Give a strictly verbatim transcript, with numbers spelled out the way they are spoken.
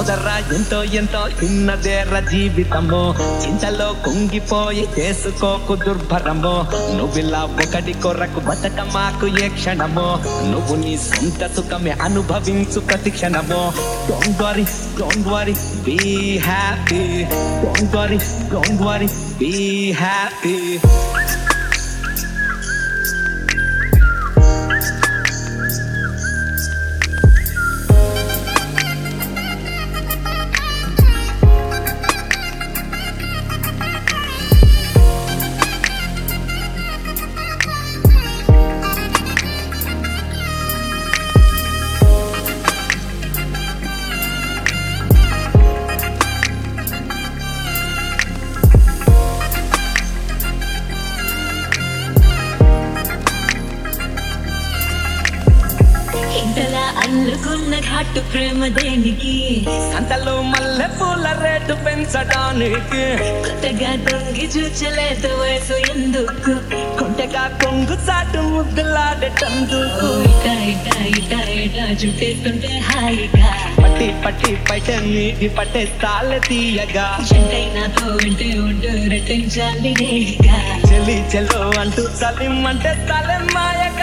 సోదరా ఎంతో ఎంతో చిన్నదేర జీవితము చింతలో కుంగిపోయి చేసుకోకు దుర్భరము నువ్విలా ఒకటి కొరకు బతక మాకు ఏ క్షణము నువ్వు నీ సొంత సుఖమే అనుభవించు ప్రతి క్షణము don't worry don't worry be happy don't worry don't worry be happy ఇంతలా అల్లుకున్న ఘాటు ప్రేమ దేనికి సంతలో మల్లె పూల రేటు పెంచడానికి కొత్తగా తొంగి చూచలేదు వయసు ఎందుకు కొంటగా కొంగు చాటు ముద్దులాడేటందుకు ఇటా ఇటా ఇటా ఇటా చుట్టేస్తుంటే హాయిగా పట్టి పట్టి పట్ట నీటి పట్టేస్తాలే తీయగా ఎంతైనాతో వింటే ఉంటూ రటించాలి నేగా చెల్లి చెల్లో అంటూ చలిమంటే తలె మాయగా